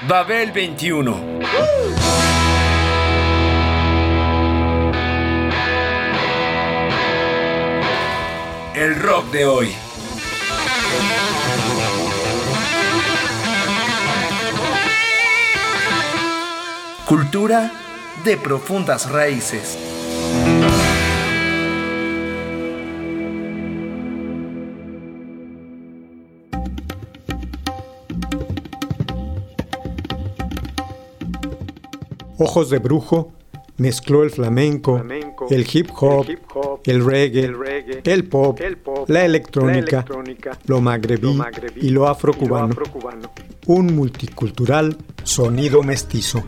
Babel 21. El rock de hoy. Cultura de profundas raíces. Ojos de Brujo mezcló el flamenco, el hip hop, el reggae, el pop, la electrónica, lo magrebí y lo afrocubano. Un multicultural sonido mestizo.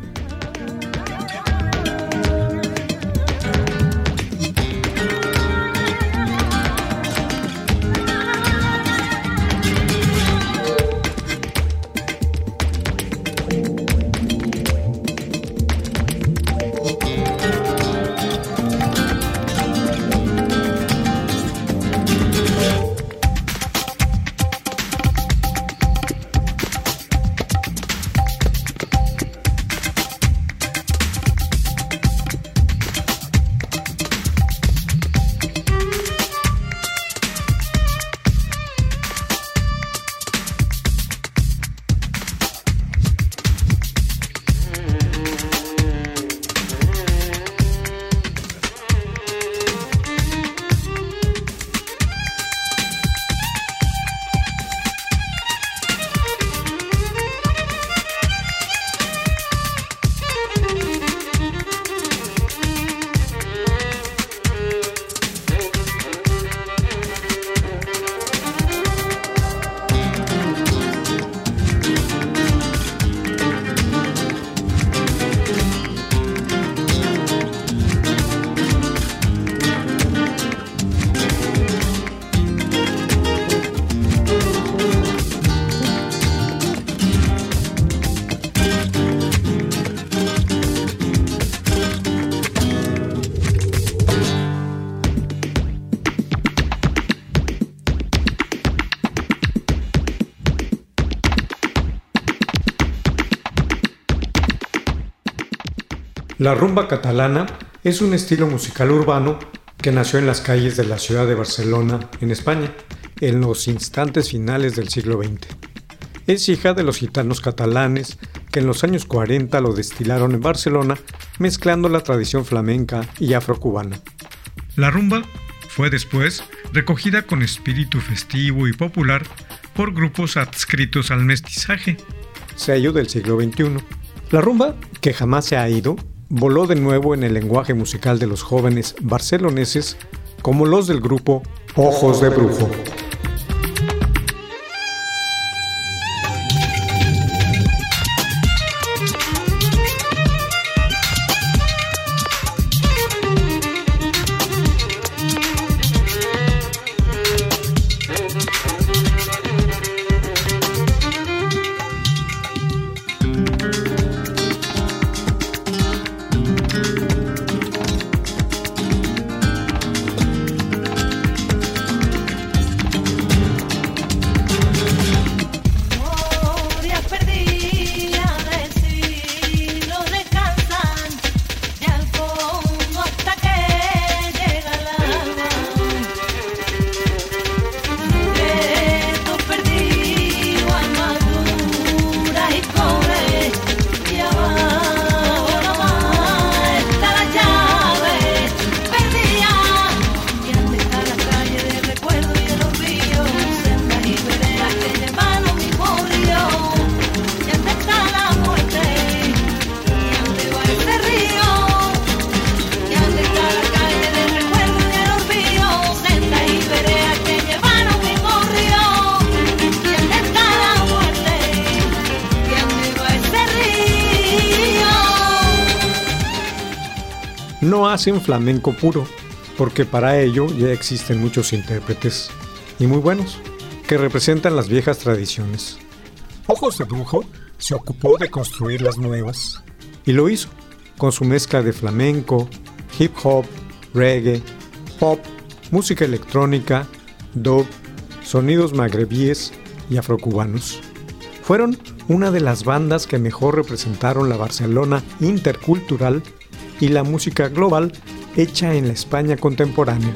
La rumba catalana es un estilo musical urbano que nació en las calles de la ciudad de Barcelona, en España, en los instantes finales del siglo XX. Es hija de los gitanos catalanes que en los años 40 lo destilaron en Barcelona, mezclando la tradición flamenca y afrocubana. La rumba fue después recogida con espíritu festivo y popular por grupos adscritos al mestizaje, sello del siglo XXI. La rumba, que jamás se ha ido, voló de nuevo en el lenguaje musical de los jóvenes barceloneses como los del grupo Ojos de Brujo. No hacen flamenco puro, porque para ello ya existen muchos intérpretes, y muy buenos, que representan las viejas tradiciones. Ojos de Brujo se ocupó de construir las nuevas, y lo hizo, con su mezcla de flamenco, hip hop, reggae, pop, música electrónica, dub, sonidos magrebíes y afrocubanos. Fueron una de las bandas que mejor representaron la Barcelona intercultural y la música global hecha en la España contemporánea.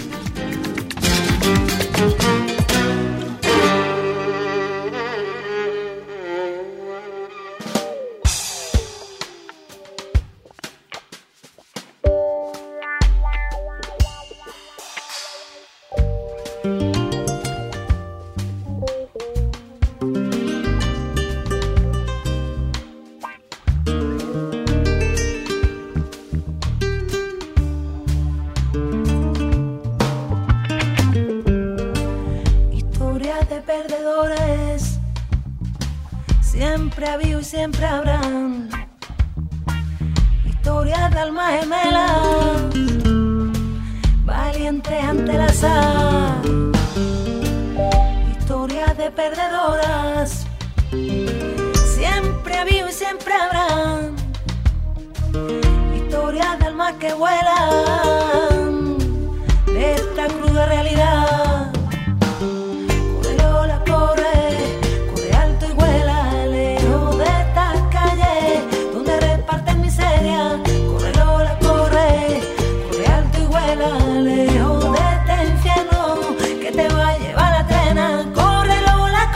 Siempre ha habido y siempre habrán historias de almas gemelas, valientes ante el azar, historias de perdedoras. Siempre ha habido y siempre habrán historias de almas que vuelan de esta cruda realidad. Corre Lola, corre alto y vuela, lejos de estas calles donde reparten miseria. Corre Lola, corre alto y vuela, lejos de este infierno que te va a llevar la trena. Corre Lola,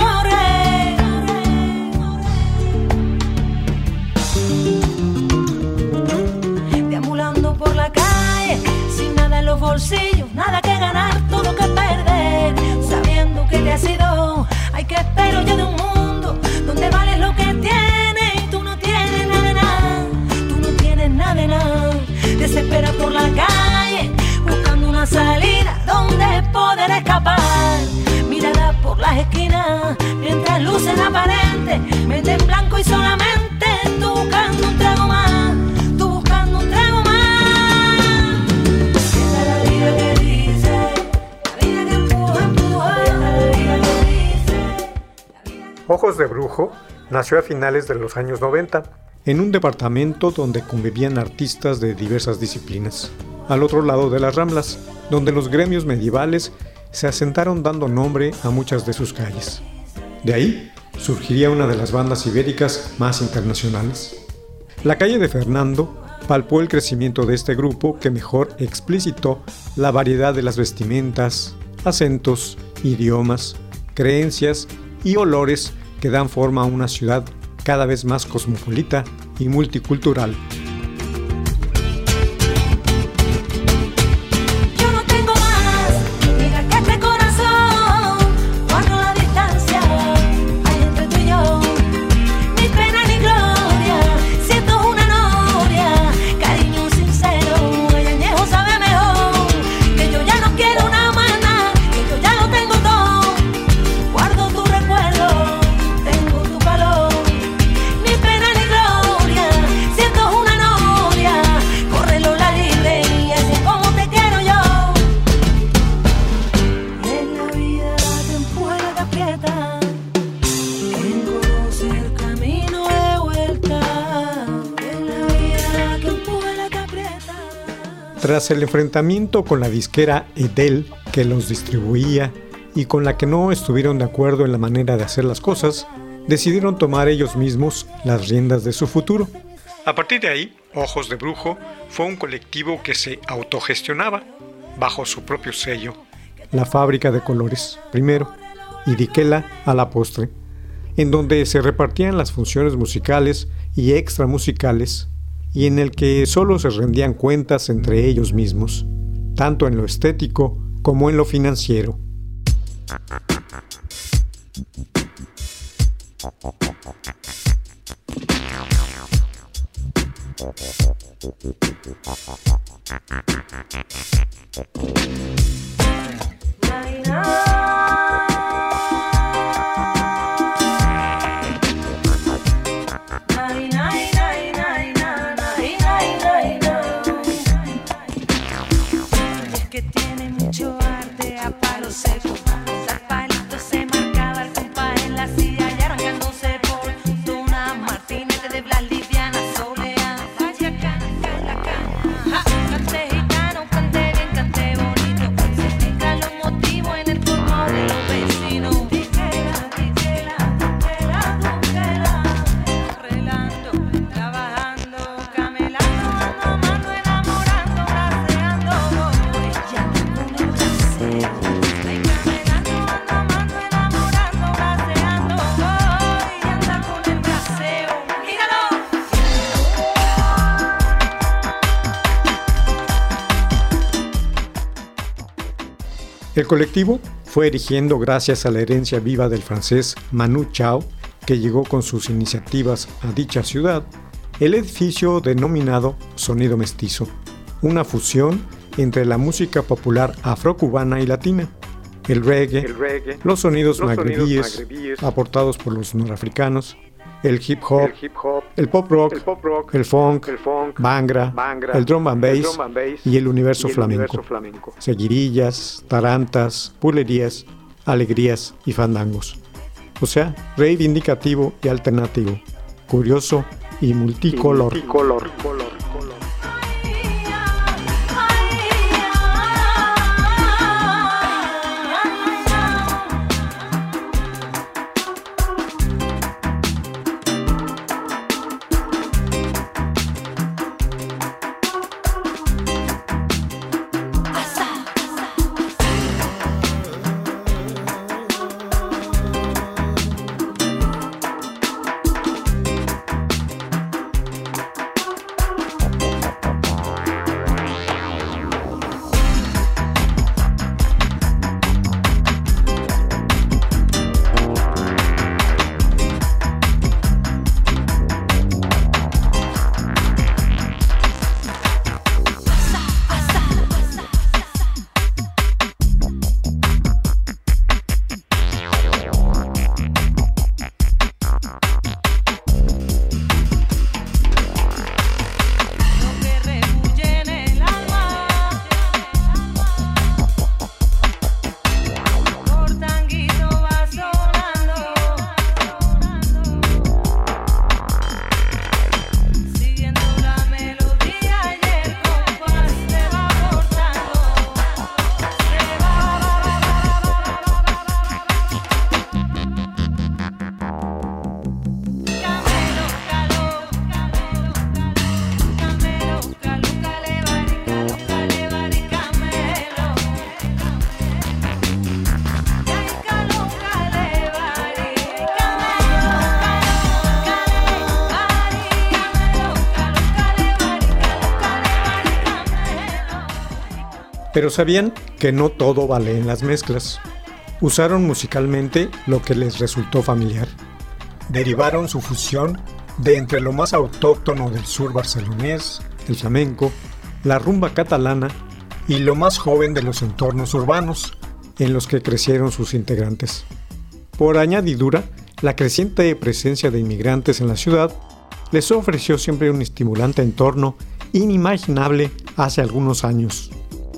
corre. Deambulando por la calle, sin nada en los bolsillos, nada que ganar, todo que perder, sabiendo que te has ido. Ay, que espero yo de un mundo donde vales lo que tienes y tú no tienes nada de nada, tú no tienes nada de nada. Desespera por la calle buscando una salida donde poder escapar, mirada por las esquinas mientras lucen aparentes, mente en blanco y solamente tú buscando un trago más, tú buscando un trago más. Esa es la vida que dice, la vida que empuja, esa es la vida que dice, la vida que... Ojos de Brujo nació a finales de los años 90, en un departamento donde convivían artistas de diversas disciplinas, al otro lado de las Ramblas, donde los gremios medievales se asentaron dando nombre a muchas de sus calles. De ahí surgiría una de las bandas ibéricas más internacionales. La calle de Fernando palpó el crecimiento de este grupo que mejor explicitó la variedad de las vestimentas, acentos, idiomas, creencias y olores que dan forma a una ciudad cada vez más cosmopolita y multicultural. Yo no tengo más, diga que este corazón guardo la distancia, hay entre tú y yo, ni pena ni gloria, siento una noria, cariño sincero, el añejo sabe mejor, que yo ya no quiero una mana, que yo ya lo tengo todo, guardo tu recuerdo, tengo tu calor, ni pena ni gloria, siento una noria, corre Lola libre y así es como te quiero yo. Es la vida que empuja la que aprieta, quien conoce el camino de vuelta, es la vida que empuja la que aprieta. Tras el enfrentamiento con la disquera Edel, que los distribuía y con la que no estuvieron de acuerdo en la manera de hacer las cosas, decidieron tomar ellos mismos las riendas de su futuro. A partir de ahí, Ojos de Brujo fue un colectivo que se autogestionaba bajo su propio sello, La Fábrica de Colores primero y Diquela a la postre, en donde se repartían las funciones musicales y extramusicales y en el que solo se rendían cuentas entre ellos mismos, tanto en lo estético como en lo financiero. Es que tiene mucho arte a palo seco, a palitos se marcaba el compás en la silla y arrancándose por Dona Martínez de Blas Liviana Solea, vaya cana, cana, cana. Cante gitano, cante bien, cante bonito, se explican los motivos en el turno de los vecinos. Diquela, diquela, diquela, diquela. El colectivo fue erigiendo gracias a la herencia viva del francés Manu Chao, que llegó con sus iniciativas a dicha ciudad, el edificio denominado Sonido Mestizo, una fusión entre la música popular afrocubana y latina, el reggae, los sonidos magrebíes aportados por los norafricanos, el hip hop, el pop rock, el funk, bhangra, el drum and bass y el universo flamenco, seguirillas, tarantas, bulerías, alegrías y fandangos. O sea, reivindicativo y alternativo, curioso y multicolor. Pero sabían que no todo vale en las mezclas. Usaron musicalmente lo que les resultó familiar. Derivaron su fusión de entre lo más autóctono del sur barcelonés, el flamenco, la rumba catalana y lo más joven de los entornos urbanos en los que crecieron sus integrantes. Por añadidura, la creciente presencia de inmigrantes en la ciudad les ofreció siempre un estimulante entorno inimaginable hace algunos años.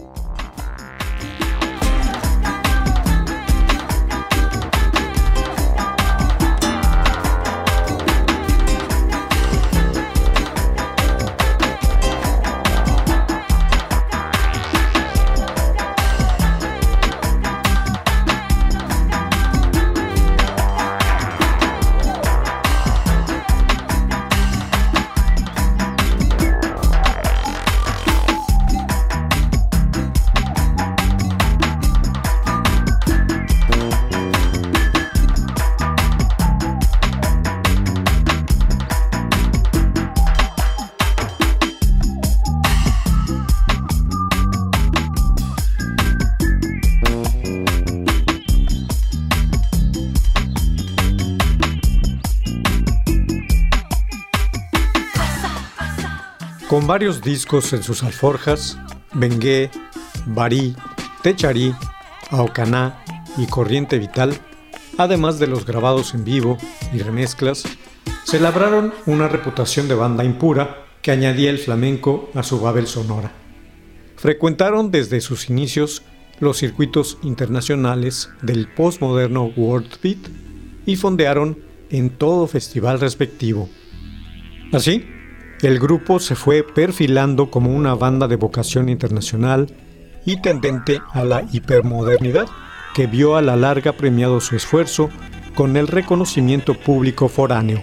Con varios discos en sus alforjas, Bengué, Barí, Techarí, Aocaná y Corriente Vital, además de los grabados en vivo y remezclas, se labraron una reputación de banda impura que añadía el flamenco a su Babel sonora. Frecuentaron desde sus inicios los circuitos internacionales del postmoderno World Beat y fondearon en todo festival respectivo. Así, el grupo se fue perfilando como una banda de vocación internacional y tendente a la hipermodernidad, que vio a la larga premiado su esfuerzo con el reconocimiento público foráneo.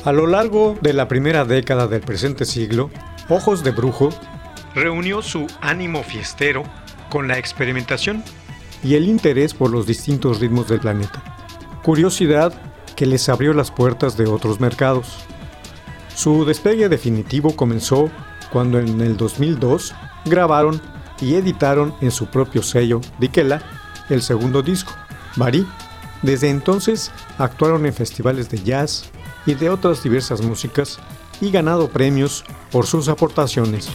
A lo largo de la primera década del presente siglo, Ojos de Brujo reunió su ánimo fiestero con la experimentación y el interés por los distintos ritmos del planeta. Curiosidad que les abrió las puertas de otros mercados. Su despegue definitivo comenzó cuando en el 2002 grabaron y editaron en su propio sello Dikela el segundo disco, Bari. Desde entonces actuaron en festivales de jazz y de otras diversas músicas y ganado premios por sus aportaciones.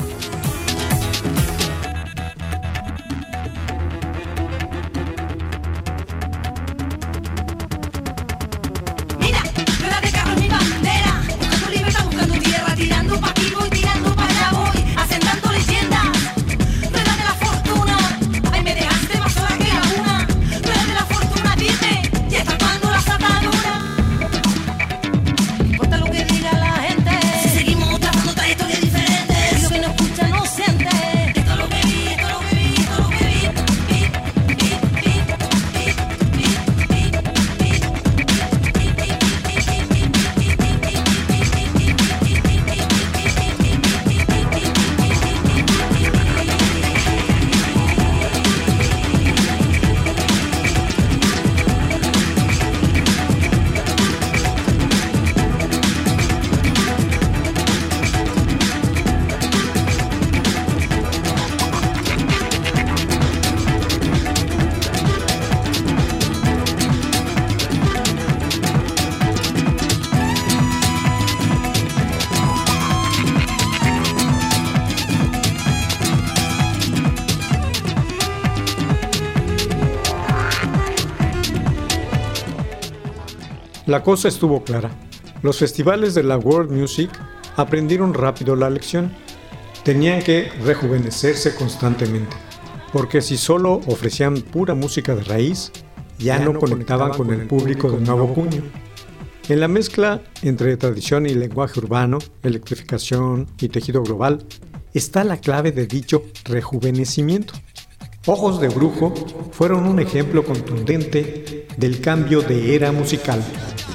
La cosa estuvo clara. Los festivales de la World Music aprendieron rápido la lección. Tenían que rejuvenecerse constantemente, porque si solo ofrecían pura música de raíz, ya no conectaban con el público de nuevo cuño. En la mezcla entre tradición y lenguaje urbano, electrificación y tejido global, está la clave de dicho rejuvenecimiento. Ojos de Brujo fueron un ejemplo contundente del cambio de era musical.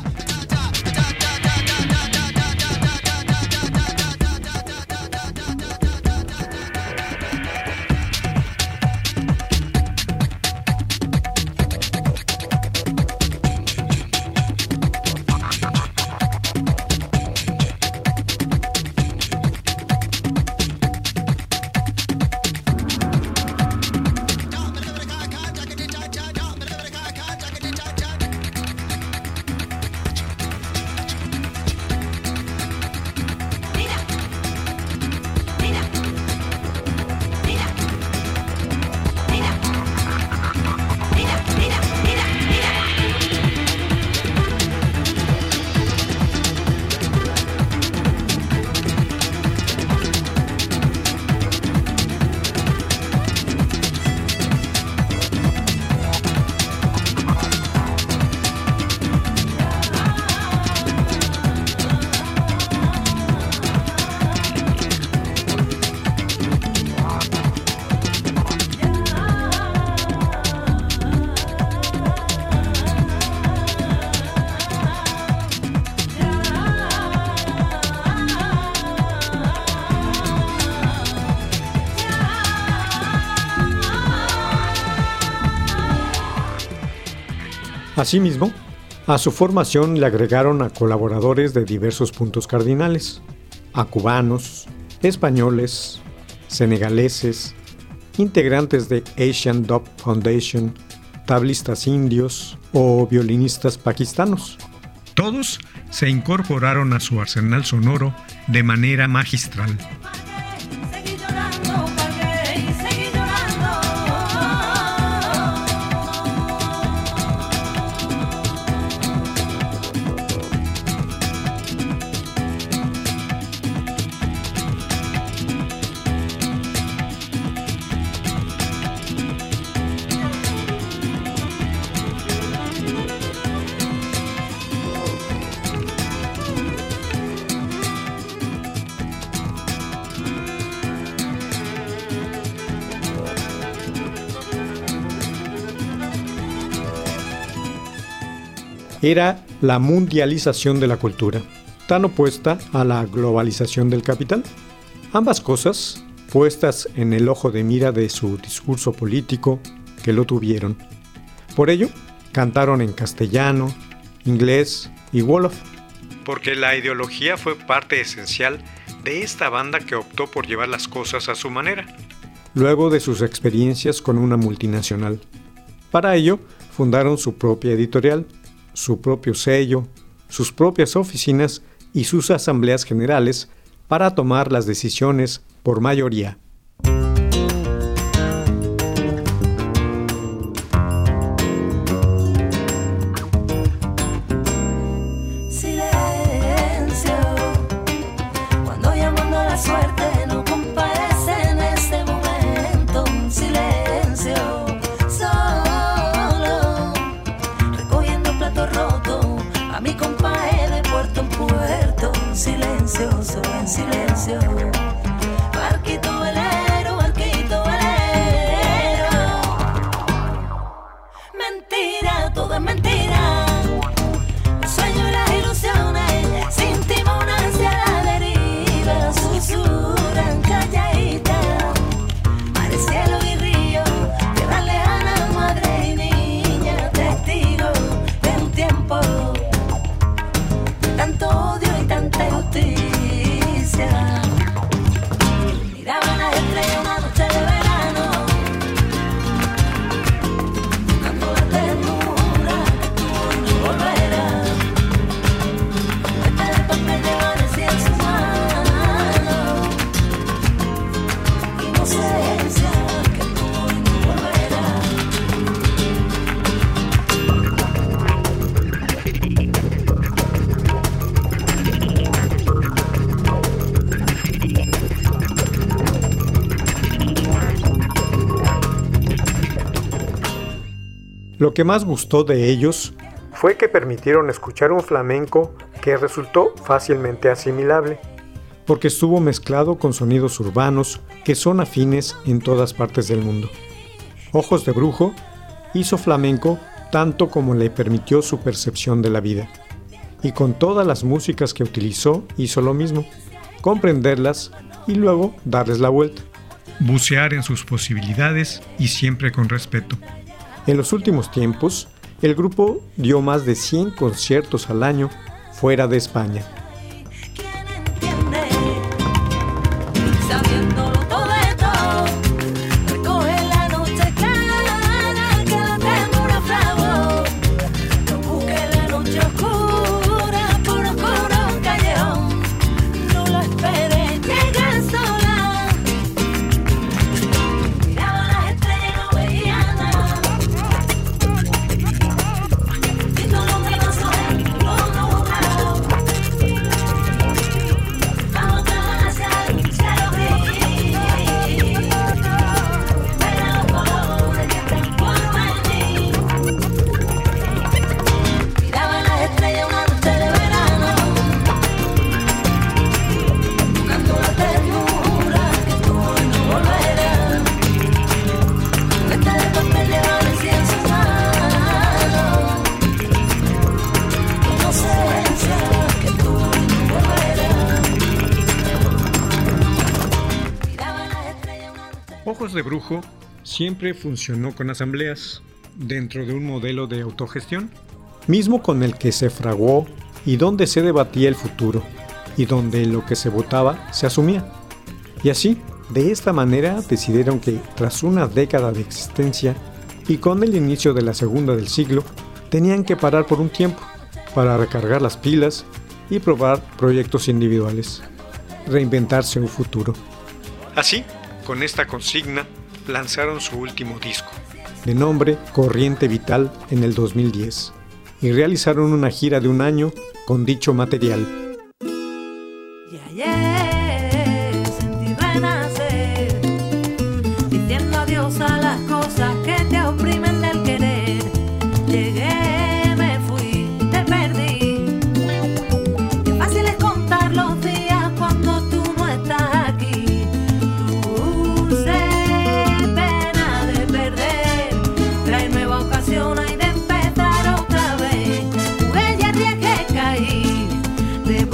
Asimismo, a su formación le agregaron a colaboradores de diversos puntos cardinales, a cubanos, españoles, senegaleses, integrantes de Asian Dub Foundation, tablistas indios o violinistas pakistanos. Todos se incorporaron a su arsenal sonoro de manera magistral. Era la mundialización de la cultura. tan opuesta a la globalización del capital. Ambas cosas puestas en el ojo de mira de su discurso político que lo tuvieron. Por ello, cantaron en castellano, inglés y wolof, porque la ideología fue parte esencial de esta banda que optó por llevar las cosas a su manera, luego de sus experiencias con una multinacional. Para ello, fundaron su propia editorial, su propio sello, sus propias oficinas y sus asambleas generales para tomar las decisiones por mayoría. En silencio, barquito velero, barquito velero. Mentira, todo es mentira. Un sueño y las ilusiones, sin timón hacia la deriva. Susurran calladitas, mar, cielo y río, tierra lejana, madre y niña, testigo de un tiempo, tanto odio y tanta injusticia. Miraban las estrellas una noche de verano, buscando la ternura que tú no volverás. Este de papel de vanecía en su mano, inocencia que tú no volverás. Lo que más gustó de ellos fue que permitieron escuchar un flamenco que resultó fácilmente asimilable, porque estuvo mezclado con sonidos urbanos que son afines en todas partes del mundo. Ojos de Brujo hizo flamenco tanto como le permitió su percepción de la vida, y con todas las músicas que utilizó hizo lo mismo, comprenderlas y luego darles la vuelta. Bucear en sus posibilidades y siempre con respeto. En los últimos tiempos, el grupo dio más de 100 conciertos al año fuera de España. Ojos de Brujo siempre funcionó con asambleas dentro de un modelo de autogestión, mismo con el que se fraguó y donde se debatía el futuro y donde lo que se votaba se asumía. Y así, de esta manera decidieron que tras una década de existencia y con el inicio de la segunda del siglo, tenían que parar por un tiempo para recargar las pilas y probar proyectos individuales, reinventarse un futuro. Así, con esta consigna, lanzaron su último disco, de nombre Corriente Vital, en el 2010, y realizaron una gira de un año con dicho material. Y ayer sentí renacer, diciendo adiós a las cosas que te oprimen del querer. Llegué, me fui, te perdí. Qué fácil es contar los días cuando tú no estás aquí. Dulce pena de perder, trae nueva ocasión, hay de empezar otra vez. Jugué y arriesgué, caí, de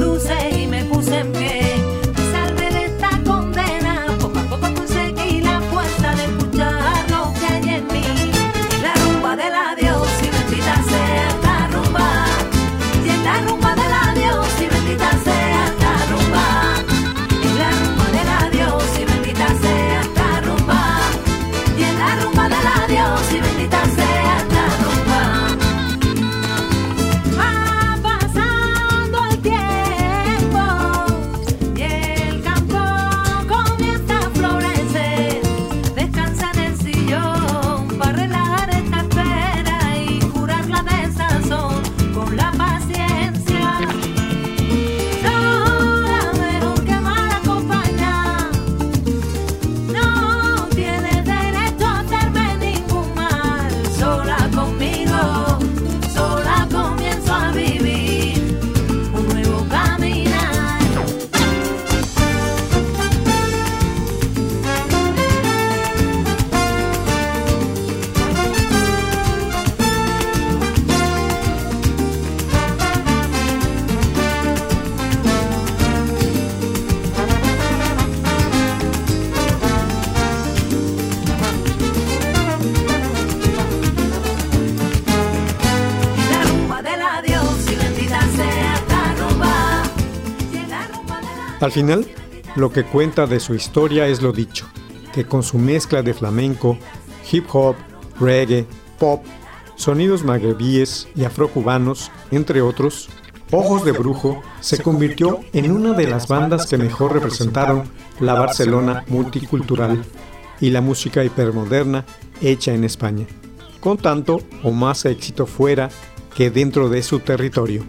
Al final, lo que cuenta de su historia es lo dicho, que con su mezcla de flamenco, hip hop, reggae, pop, sonidos magrebíes y afrocubanos, entre otros, Ojos de Brujo se convirtió en una de las bandas que mejor representaron la Barcelona multicultural y la música hipermoderna hecha en España, con tanto o más éxito fuera que dentro de su territorio.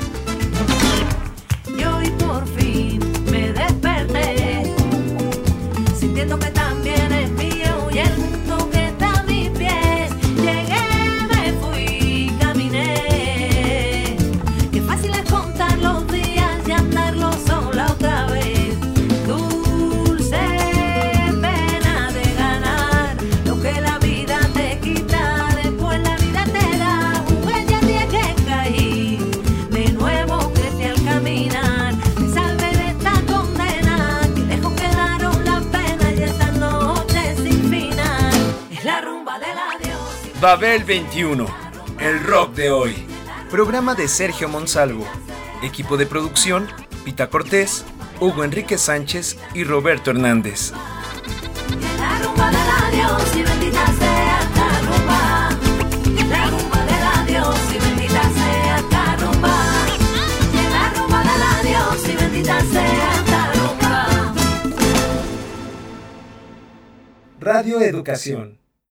Y hoy por fin me desperté, sintiendo que también es mío y el mundo que está a mis pies. Llegué, me fui, caminé. Qué fácil es contar los días y andarlo sola otra vez. Dulce pena de ganar lo que la vida te quita, después la vida te da. Jugué ya día que caí, de nuevo crecí al caminar. Me salvé de esta condena, que lejos quedaron las penas y esta noche sin final. Es la rumba del adiós. Babel 21, el rock de hoy. Programa de Sergio Monsalvo. Equipo de producción, Pita Cortés, Hugo Enrique Sánchez y Roberto Hernández. La rumba del adiós y bendita sea esta rumba. La rumba del adiós y bendita sea esta rumba. La rumba del adiós y bendita sea esta rumba. Radio Educación.